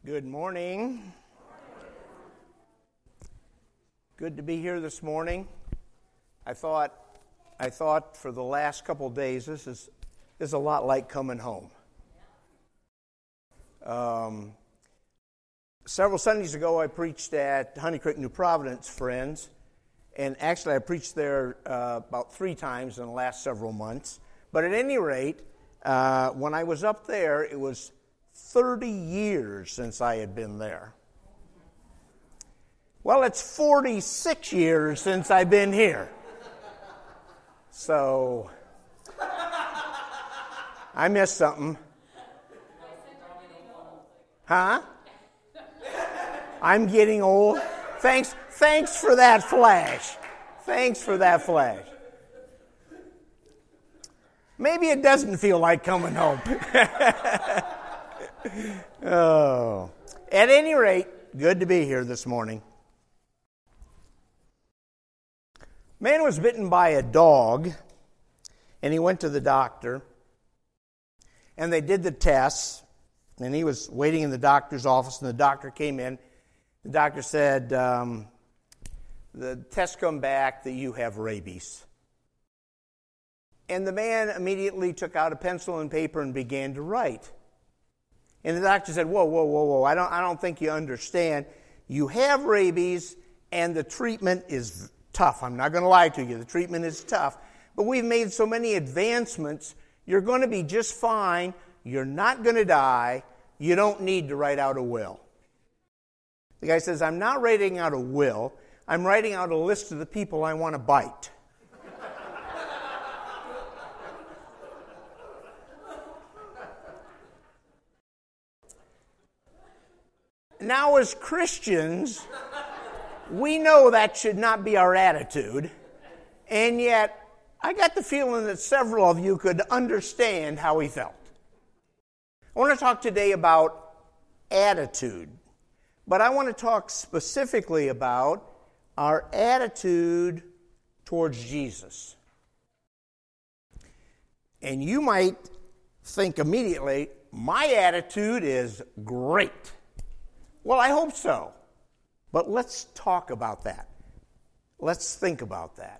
Good morning. Good to be here this morning. I thought for the last couple of days this is a lot like coming home. Several Sundays ago I preached at Honey Creek, New Providence, friends, and actually I preached there about 3 times in the last several months. But at any rate, when I was up there, it was 30 years since I had been there. Well, it's 46 years since I've been here. So, I missed something. Huh? I'm getting old. Thanks for that flash. Thanks for that flash. Maybe it doesn't feel like coming home. Oh. At any rate, good to be here this morning. Man was bitten by a dog, and he went to the doctor, and they did the tests, and he was waiting in the doctor's office, and the doctor came in. The doctor said, the tests come back that you have rabies. And the man immediately took out a pencil and paper and began to write. And the doctor said, whoa, I don't think you understand. You have rabies, and the treatment is tough. I'm not going to lie to you. The treatment is tough. But we've made so many advancements. You're going to be just fine. You're not going to die. You don't need to write out a will. The guy says, I'm not writing out a will. I'm writing out a list of the people I want to bite. Now, as Christians, we know that should not be our attitude, and yet I got the feeling that several of you could understand how he felt. I want to talk today about attitude, but I want to talk specifically about our attitude towards Jesus. And you might think immediately, my attitude is great. Well, I hope so. But let's talk about that. Let's think about that.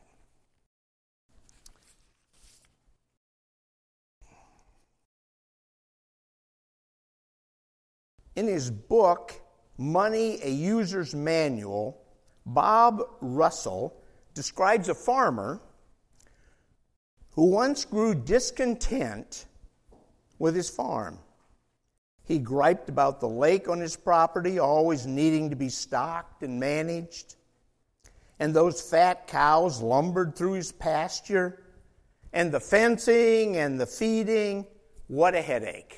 In his book, Money, a User's Manual, Bob Russell describes a farmer who once grew discontent with his farm. He griped about the lake on his property always needing to be stocked and managed. And those fat cows lumbered through his pasture. And the fencing and the feeding, what a headache.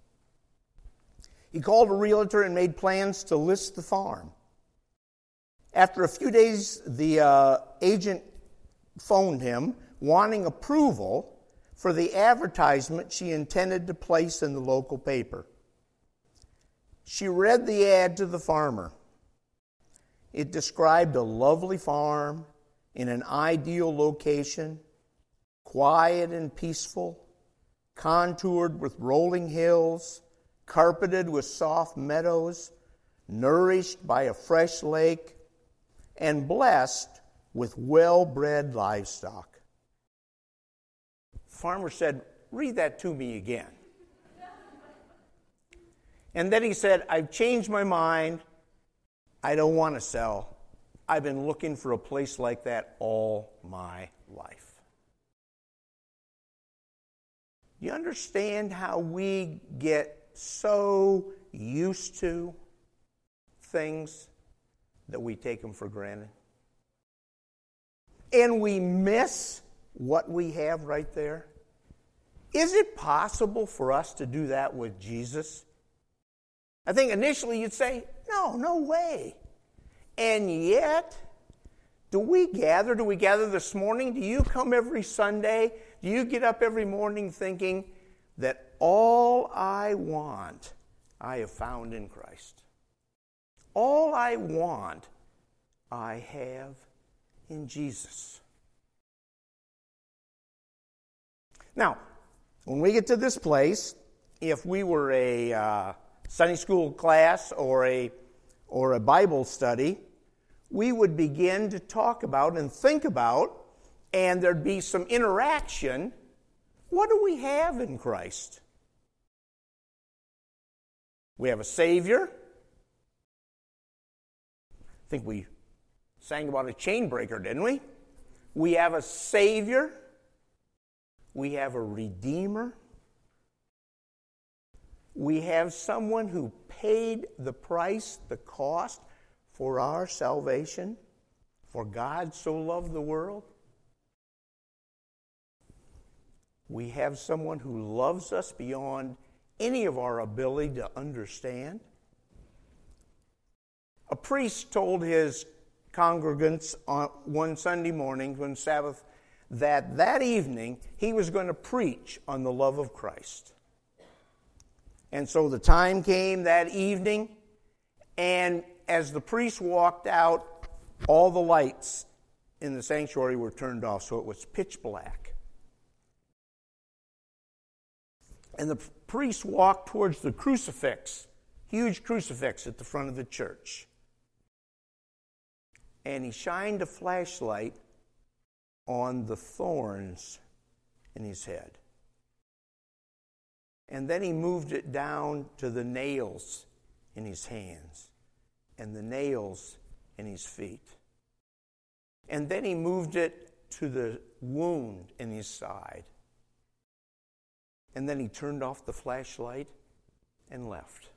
He called a realtor and made plans to list the farm. After a few days, the agent phoned him wanting approval for the advertisement she intended to place in the local paper. She read the ad to the farmer. It described a lovely farm in an ideal location, quiet and peaceful, contoured with rolling hills, carpeted with soft meadows, nourished by a fresh lake, and blessed with well-bred livestock. The farmer said, read that to me again. And then he said, I've changed my mind. I don't want to sell. I've been looking for a place like that all my life. You understand how we get so used to things that we take them for granted? And we miss what we have right there? Is it possible for us to do that with Jesus? I think initially you'd say, no way. And yet, do we gather this morning? Do you come every Sunday? Do you get up every morning thinking that all I want, I have found in Christ? All I want, I have in Jesus. Now, when we get to this place, if we were a Sunday school class or a Bible study, we would begin to talk about and think about, and there'd be some interaction. What do we have in Christ? We have a Savior. I think we sang about a chain breaker, didn't we? We have a Savior. We have a Redeemer. We have someone who paid the price, the cost for our salvation. For God so loved the world. We have someone who loves us beyond any of our ability to understand. A priest told his congregants on one Sunday morning, one Sabbath, that evening he was going to preach on the love of Christ. And so the time came that evening, and as the priest walked out, all the lights in the sanctuary were turned off, so it was pitch black. And the priest walked towards the crucifix, huge crucifix at the front of the church. And he shined a flashlight on the thorns in his head. And then he moved it down to the nails in his hands and the nails in his feet. And then he moved it to the wound in his side. And then he turned off the flashlight and left.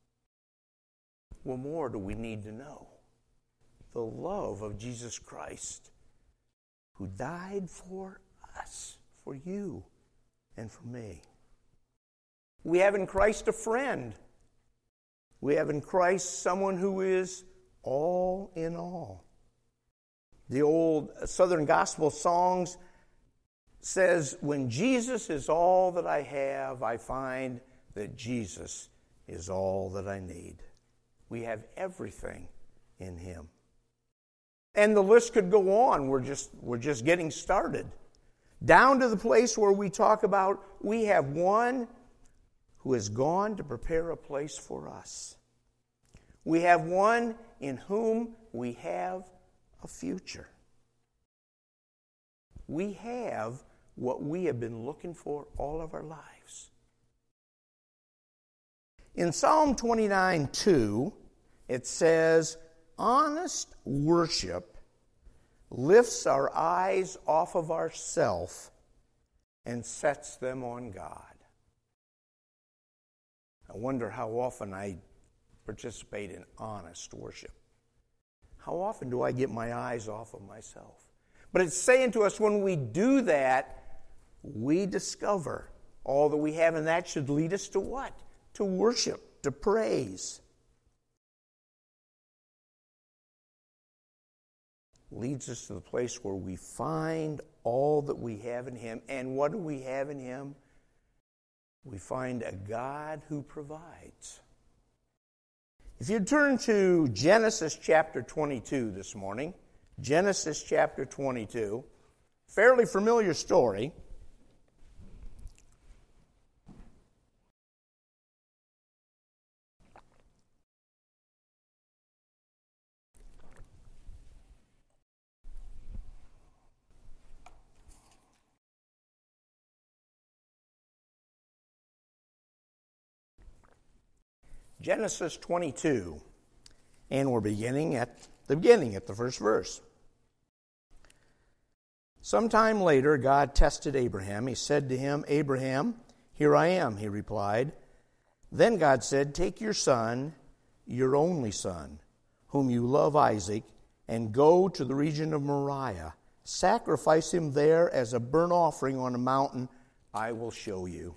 What more do we need to know? The love of Jesus Christ, who died for us, for you and for me. We have in Christ a friend. We have in Christ someone who is all in all. The old Southern Gospel songs says, when Jesus is all that I have, I find that Jesus is all that I need. We have everything in him. And the list could go on. We're just getting started. Down to the place where we talk about we have one who has gone to prepare a place for us. We have one in whom we have a future. We have what we have been looking for all of our lives. In Psalm 29:2, it says, honest worship lifts our eyes off of ourself and sets them on God. I wonder how often I participate in honest worship. How often do I get my eyes off of myself? But it's saying to us when we do that, we discover all that we have, and that should lead us to what? To worship, to praise. Leads us to the place where we find all that we have in him. And what do we have in him? We find a God who provides. If you turn to Genesis chapter 22 this morning, Genesis chapter 22, fairly familiar story. Genesis 22, and we're beginning at the first verse. Sometime later, God tested Abraham. He said to him, Abraham, here I am, he replied. Then God said, take your son, your only son, whom you love, Isaac, and go to the region of Moriah. Sacrifice him there as a burnt offering on a mountain I will show you.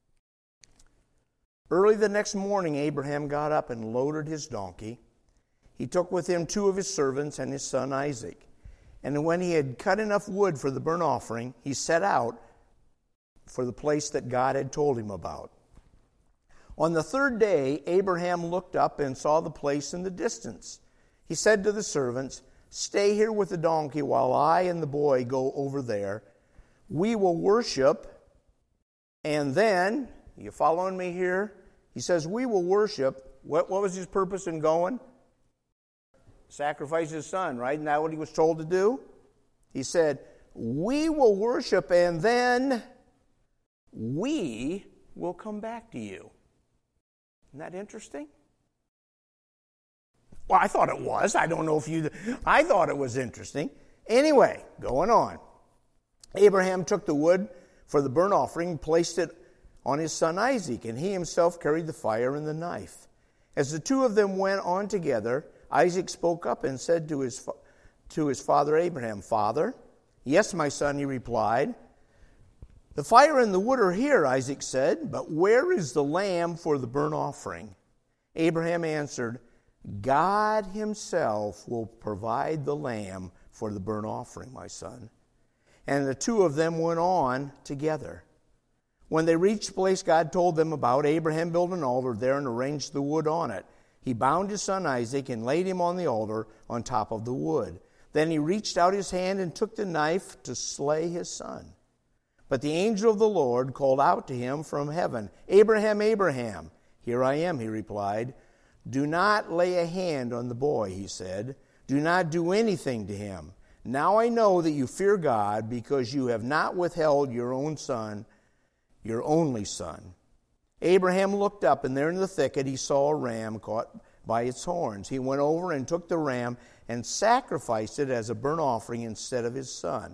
Early the next morning, Abraham got up and loaded his donkey. He took with him 2 of his servants and his son Isaac. And when he had cut enough wood for the burnt offering, he set out for the place that God had told him about. On the 3rd day, Abraham looked up and saw the place in the distance. He said to the servants, stay here with the donkey while I and the boy go over there. We will worship, and then, you following me here? He says, we will worship. What was his purpose in going? Sacrifice his son, right? Isn't that what he was told to do? He said, we will worship and then we will come back to you. Isn't that interesting? Well, I thought it was. I don't know if you... I thought it was interesting. Anyway, going on. Abraham took the wood for the burnt offering, placed it on his son Isaac, and he himself carried the fire and the knife. As the two of them went on together, Isaac spoke up and said to his father Abraham, Father? Yes, my son, he replied. The fire and the wood are here, Isaac said, but where is the lamb for the burnt offering? Abraham answered, God himself will provide the lamb for the burnt offering, my son. And the two of them went on together. When they reached the place God told them about, Abraham built an altar there and arranged the wood on it. He bound his son Isaac and laid him on the altar on top of the wood. Then he reached out his hand and took the knife to slay his son. But the angel of the Lord called out to him from heaven, Abraham, Abraham. Here I am, he replied. Do not lay a hand on the boy, he said. Do not do anything to him. Now I know that you fear God because you have not withheld your own son, your only son. Abraham looked up, and there in the thicket he saw a ram caught by its horns. He went over and took the ram and sacrificed it as a burnt offering instead of his son.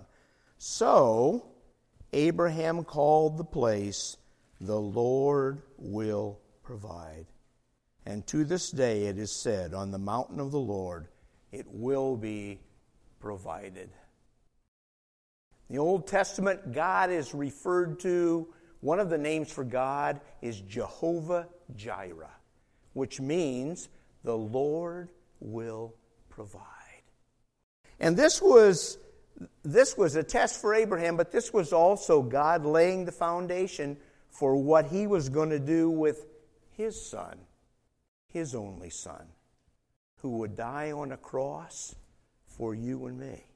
So Abraham called the place, the Lord will provide. And to this day it is said, on the mountain of the Lord, it will be provided. In the Old Testament, God is referred to, one of the names for God is Jehovah Jireh, which means the Lord will provide. And this was a test for Abraham, but this was also God laying the foundation for what he was going to do with his son, his only son, who would die on a cross for you and me.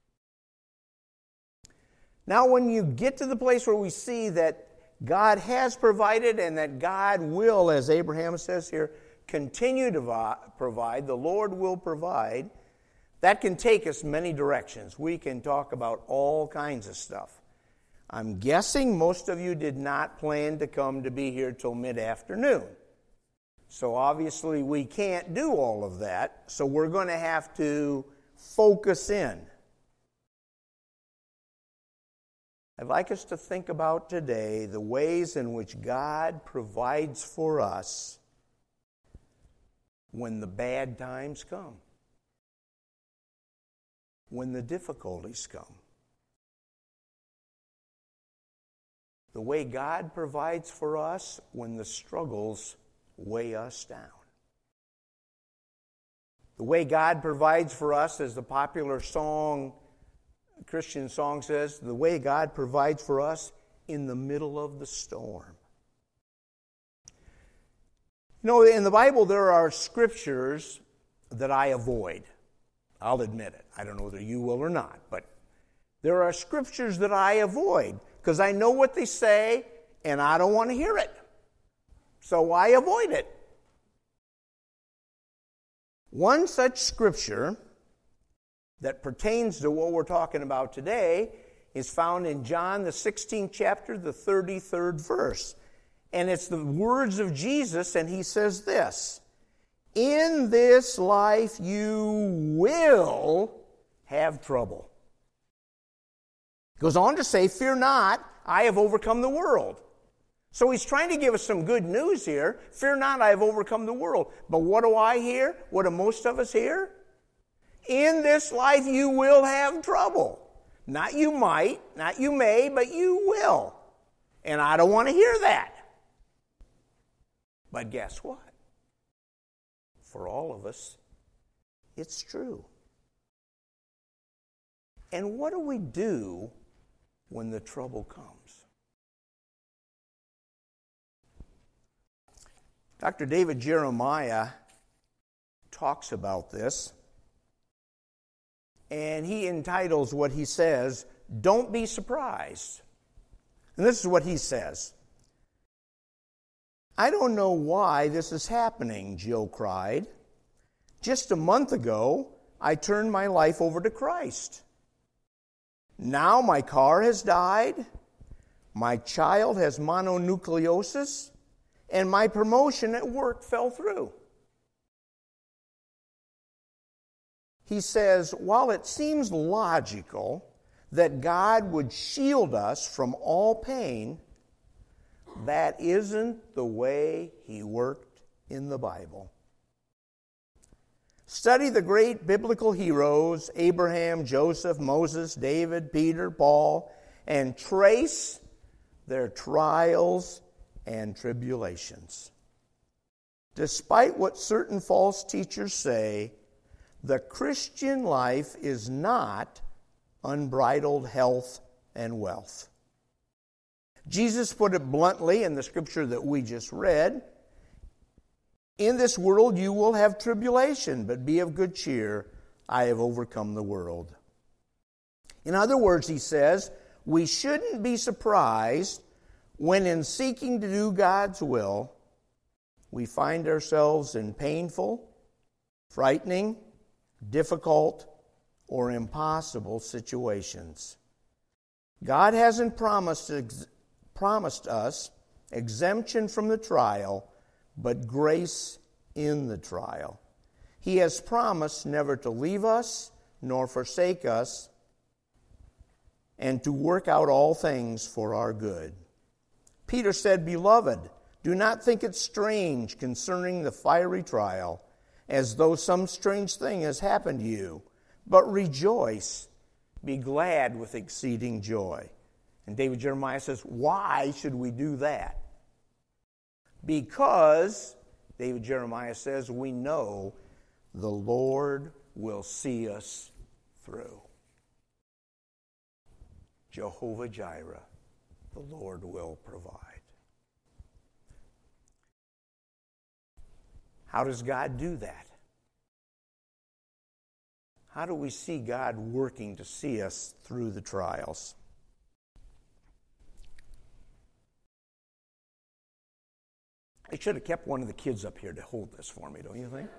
Now, when you get to the place where we see that God has provided and that God will, as Abraham says here, continue to provide, the Lord will provide, that can take us many directions. We can talk about all kinds of stuff. I'm guessing most of you did not plan to come to be here till mid-afternoon. So obviously we can't do all of that, so we're going to have to focus in. I'd like us to think about today the ways in which God provides for us when the bad times come, when the difficulties come. The way God provides for us when the struggles weigh us down. The way God provides for us, as the popular Christian song says, the way God provides for us in the middle of the storm. You know, in the Bible there are scriptures that I avoid. I'll admit it. I don't know whether you will or not, but there are scriptures that I avoid because I know what they say and I don't want to hear it. So I avoid it. One such scripture that pertains to what we're talking about today is found in John, the 16th chapter, the 33rd verse. And it's the words of Jesus, and he says this, in this life you will have trouble. He goes on to say, fear not, I have overcome the world. So he's trying to give us some good news here. Fear not, I have overcome the world. But what do I hear? What do most of us hear? In this life you will have trouble. Not you might, not you may, but you will. And I don't want to hear that. But guess what? For all of us, it's true. And what do we do when the trouble comes? Dr. David Jeremiah talks about this, and he entitles what he says, Don't Be Surprised. And this is what he says. "I don't know why this is happening," Jill cried. "Just a month ago, I turned my life over to Christ. Now my car has died, my child has mononucleosis, and my promotion at work fell through." He says, while it seems logical that God would shield us from all pain, that isn't the way He worked in the Bible. Study the great biblical heroes, Abraham, Joseph, Moses, David, Peter, Paul, and trace their trials and tribulations. Despite what certain false teachers say, the Christian life is not unbridled health and wealth. Jesus put it bluntly in the scripture that we just read. "In this world you will have tribulation, but be of good cheer. I have overcome the world." In other words, he says, we shouldn't be surprised when in seeking to do God's will, we find ourselves in painful, frightening, difficult, or impossible situations. God hasn't promised us exemption from the trial, but grace in the trial. He has promised never to leave us nor forsake us, and to work out all things for our good. Peter said, "Beloved, do not think it strange concerning the fiery trial, as though some strange thing has happened to you, but rejoice, be glad with exceeding joy." And David Jeremiah says, why should we do that? Because, David Jeremiah says, we know the Lord will see us through. Jehovah Jireh, the Lord will provide. How does God do that? How do we see God working to see us through the trials? I should have kept one of the kids up here to hold this for me, don't you think?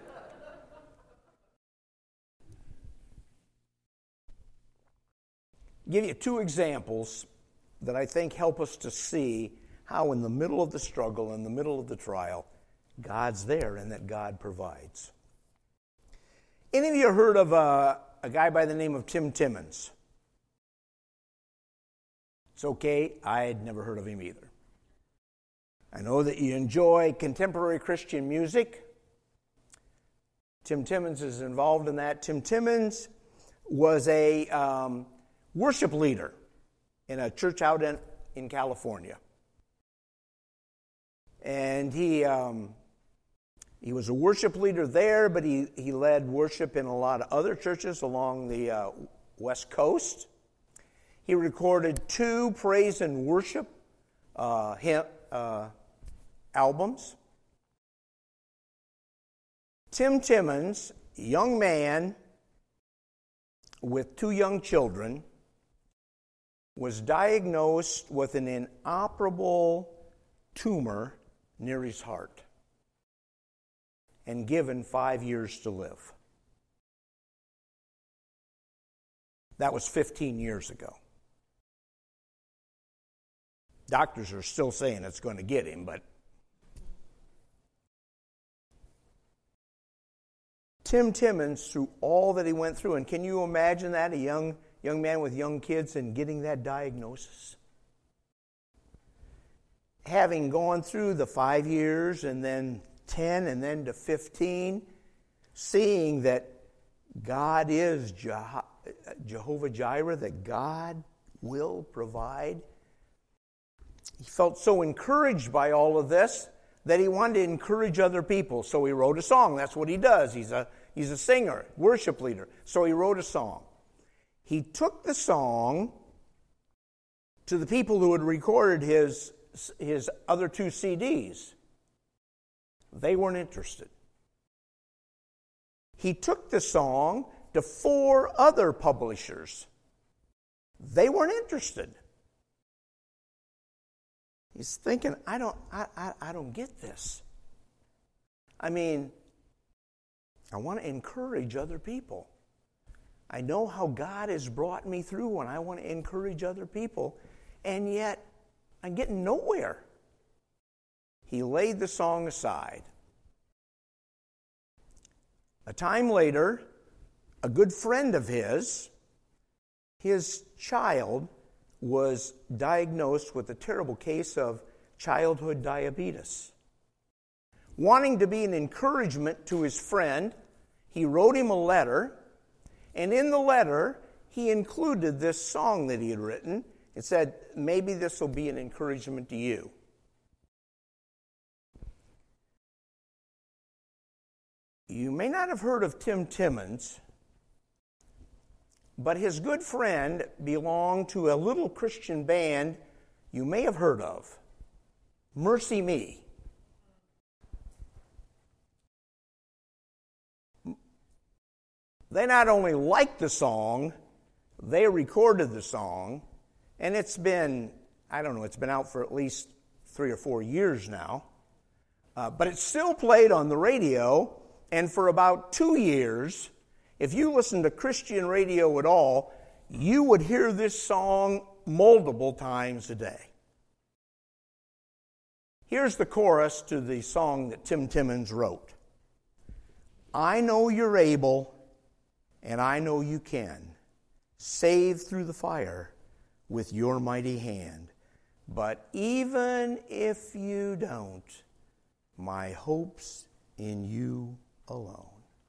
Give you two examples that I think help us to see how in the middle of the struggle, in the middle of the trial, God's there and that God provides. Any of you heard of a guy by the name of Tim Timmons? It's okay, I had never heard of him either. I know that you enjoy contemporary Christian music. Tim Timmons is involved in that. Tim Timmons was a worship leader in a church out in California. And he was a worship leader there, but he led worship in a lot of other churches along the West Coast. He recorded 2 praise and worship albums. Tim Timmons, young man with 2 young children, was diagnosed with an inoperable tumor near his heart and given 5 years to live. That was 15 years ago. Doctors are still saying it's going to get him, but Tim Timmons, through all that he went through, and can you imagine that, a young man with young kids and getting that diagnosis? Having gone through the 5 years and then 10 and then to 15, seeing that God is Jehovah Jireh, that God will provide. He felt so encouraged by all of this that he wanted to encourage other people. So he wrote a song. That's what he does. He's a singer, worship leader. So he wrote a song. He took the song to the people who had recorded his other 2 CDs. They weren't interested. He took the song to 4 other publishers. They weren't interested. He's thinking, I don't get this. I mean, I want to encourage other people. I know how God has brought me through, and I want to encourage other people, and yet I'm getting nowhere. He laid the song aside. A time later, a good friend of his child was diagnosed with a terrible case of childhood diabetes. Wanting to be an encouragement to his friend, he wrote him a letter, and in the letter, he included this song that he had written. It said, maybe this will be an encouragement to you. You may not have heard of Tim Timmons, but his good friend belonged to a little Christian band you may have heard of, Mercy Me. They not only liked the song, they recorded the song, and it's been out for at least 3 or 4 years now, but it's still played on the radio, and for about 2 years, if you listen to Christian radio at all, you would hear this song multiple times a day. Here's the chorus to the song that Tim Timmons wrote. I know you're able, and I know you can save through the fire with your mighty hand. But even if you don't, my hope's in you alone.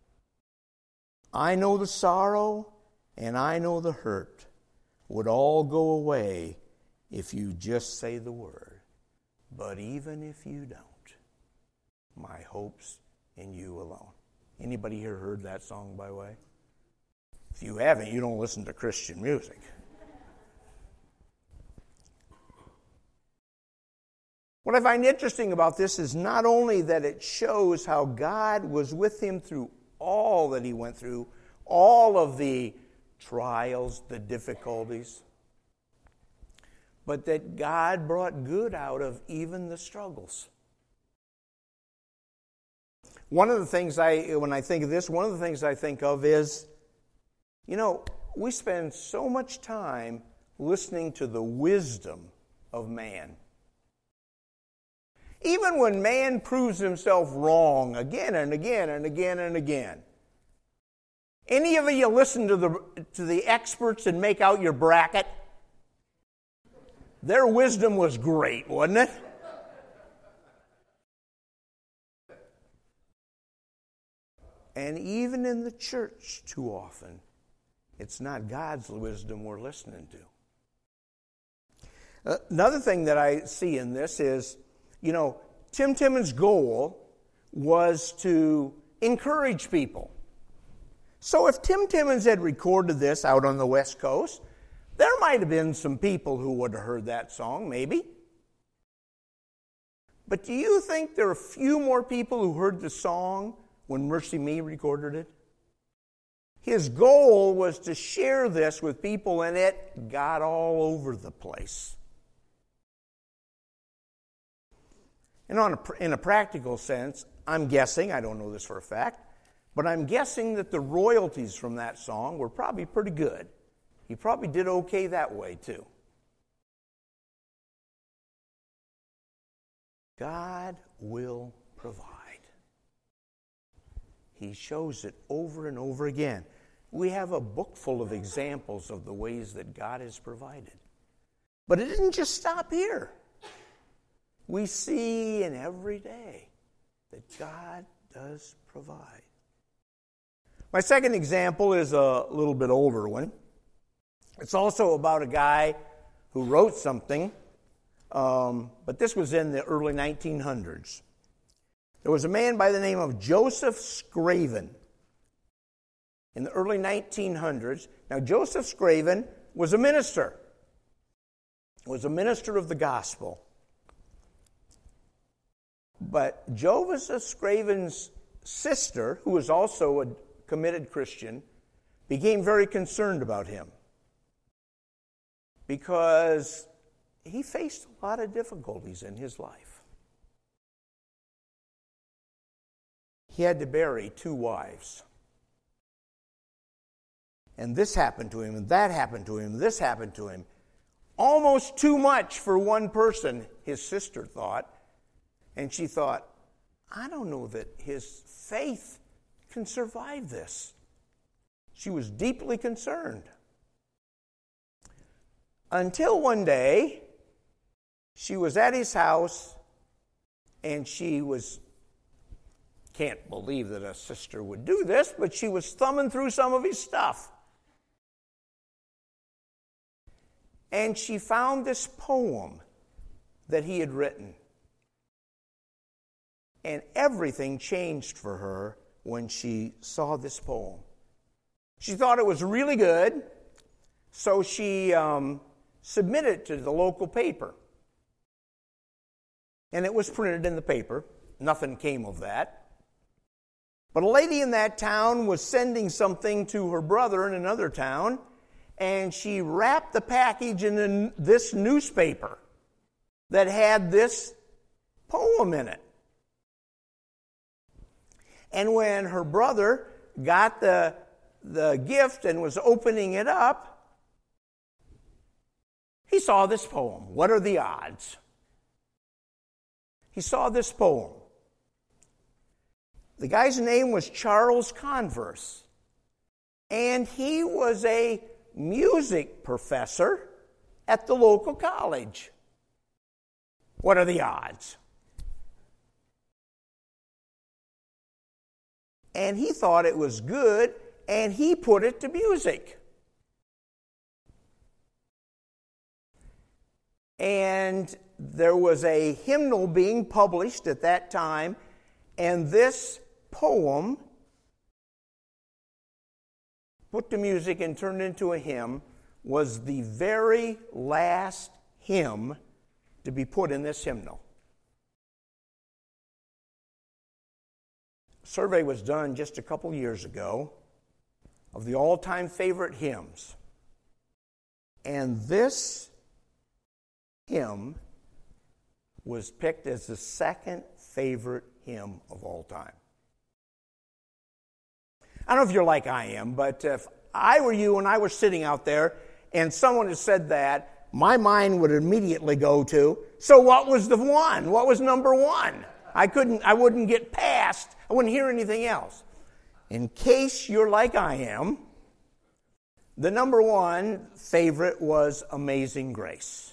I know the sorrow and I know the hurt would all go away if you just say the word. But even if you don't, my hope's in you alone. Anybody here heard that song, by the way? If you haven't, you don't listen to Christian music. What I find interesting about this is not only that it shows how God was with him through all that he went through, all of the trials, the difficulties, but that God brought good out of even the struggles. One of the things when I think of this, one of the things I think of is, we spend so much time listening to the wisdom of man. Even when man proves himself wrong again and again and again and again. Any of you listen to the experts and make out your bracket? Their wisdom was great, wasn't it? And even in the church, too often, it's not God's wisdom we're listening to. Another thing that I see in this is, Tim Timmons' goal was to encourage people. So if Tim Timmons had recorded this out on the West Coast, there might have been some people who would have heard that song, maybe. But do you think there are a few more people who heard the song when Mercy Me recorded it? His goal was to share this with people, and it got all over the place. And in a practical sense, I'm guessing, I don't know this for a fact, but I'm guessing that the royalties from that song were probably pretty good. He probably did okay that way too. God will provide. He shows it over and over again. We have a book full of examples of the ways that God has provided. But it didn't just stop here. We see in every day that God does provide. My second example is a little bit older one. It's also about a guy who wrote something, but this was in the early 1900s. There was a man by the name of Joseph Scraven in the early 1900s. Now, Joseph Scraven was a minister. Was a minister of the gospel. But Joseph Scraven's sister, who was also a committed Christian, became very concerned about him. Because he faced a lot of difficulties in his life. He had to bury 2 wives. And this happened to him, and that happened to him, this happened to him. Almost too much for one person, his sister thought. And she thought, I don't know that his faith can survive this. She was deeply concerned. Until one day, she was at his house, and can't believe that a sister would do this, but she was thumbing through some of his stuff. And she found this poem that he had written. And everything changed for her when she saw this poem. She thought it was really good, so she submitted it to the local paper. And it was printed in the paper. Nothing came of that. But a lady in that town was sending something to her brother in another town, and she wrapped the package in this newspaper that had this poem in it. And when her brother got the gift and was opening it up, he saw this poem. What are the odds? He saw this poem. The guy's name was Charles Converse, and he was a music professor at the local college. What are the odds? And he thought it was good, and he put it to music. And there was a hymnal being published at that time, and this poem, put to music and turned into a hymn, was the very last hymn to be put in this hymnal. A survey was done just a couple years ago of the all-time favorite hymns. And this hymn was picked as the second favorite hymn of all time. I don't know if you're like I am, but if I were you and I was sitting out there and someone had said that, my mind would immediately go to, so what was the one? What was number one? I wouldn't get past, I wouldn't hear anything else. In case you're like I am, the number one favorite was Amazing Grace.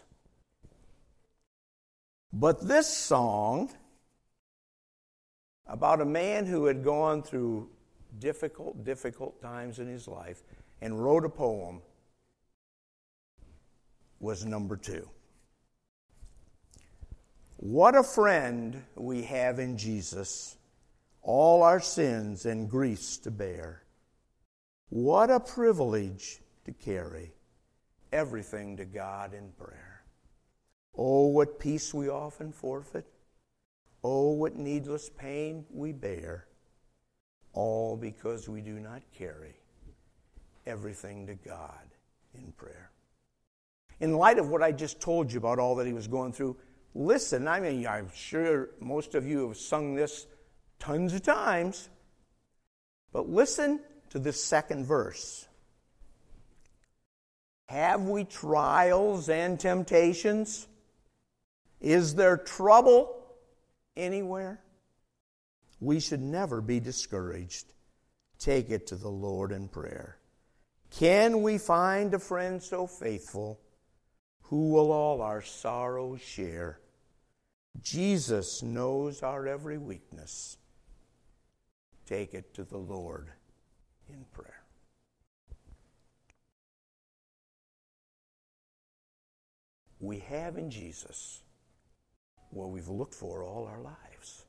But this song, about a man who had gone through difficult times in his life and wrote a poem, was number 2. What a friend we have in Jesus, all our sins and griefs to bear. What a privilege to carry everything to God in prayer. Oh, what peace we often forfeit. Oh, what needless pain we bear. All because we do not carry everything to God in prayer. In light of what I just told you about all that he was going through, listen, I'm sure most of you have sung this tons of times, but listen to this second verse. Have we trials and temptations? Is there trouble anywhere? We should never be discouraged. Take it to the Lord in prayer. Can we find a friend so faithful who will all our sorrows share? Jesus knows our every weakness. Take it to the Lord in prayer. We have in Jesus what we've looked for all our lives.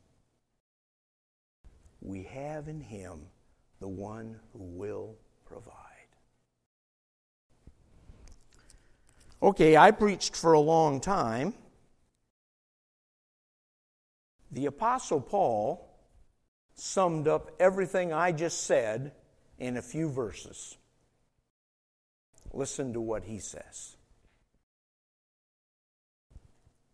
We have in him the one who will provide. Okay, I preached for a long time. The Apostle Paul summed up everything I just said in a few verses. Listen to what he says.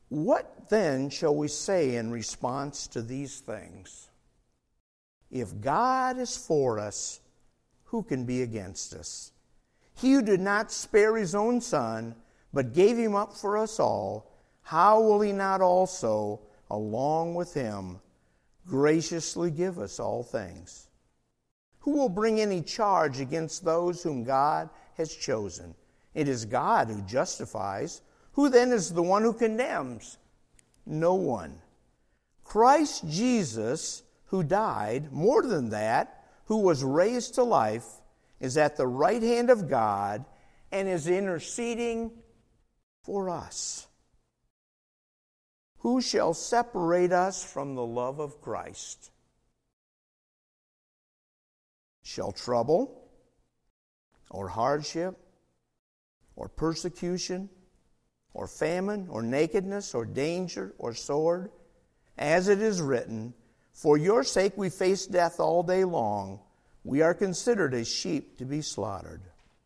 What then shall we say in response to these things? If God is for us, who can be against us? He who did not spare his own Son, but gave him up for us all, how will he not also, along with him, graciously give us all things? Who will bring any charge against those whom God has chosen? It is God who justifies. Who then is the one who condemns? No one. Christ Jesus, who died, more than that, who was raised to life, is at the right hand of God and is interceding for us. Who shall separate us from the love of Christ? Shall trouble, or hardship, or persecution, or famine, or nakedness, or danger, or sword? As it is written, for your sake we face death all day long. We are considered as sheep to be slaughtered.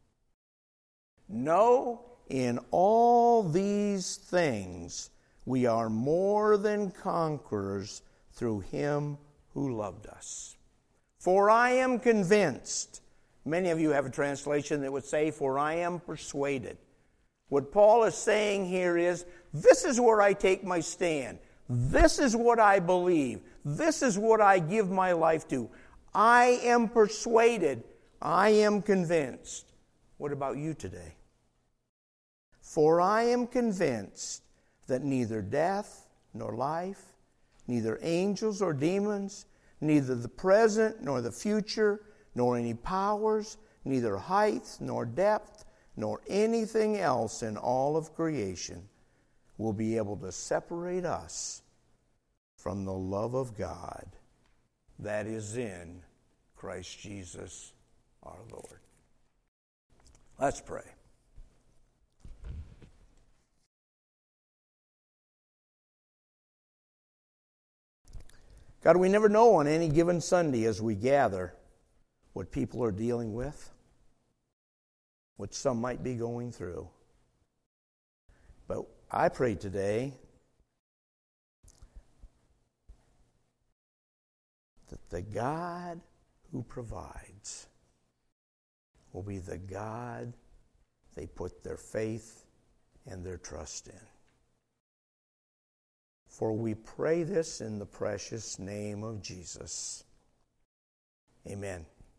No, in all these things we are more than conquerors through him who loved us. For I am convinced. Many of you have a translation that would say, for I am persuaded. What Paul is saying here is, this is where I take my stand. This is what I believe. This is what I give my life to. I am persuaded. I am convinced. What about you today? For I am convinced that neither death nor life, neither angels or demons, neither the present nor the future, nor any powers, neither height nor depth, nor anything else in all of creation will be able to separate us from the love of God that is in Christ Jesus our Lord. Let's pray. God, we never know on any given Sunday as we gather what people are dealing with, what some might be going through. But I pray today that the God who provides will be the God they put their faith and their trust in. For we pray this in the precious name of Jesus. Amen.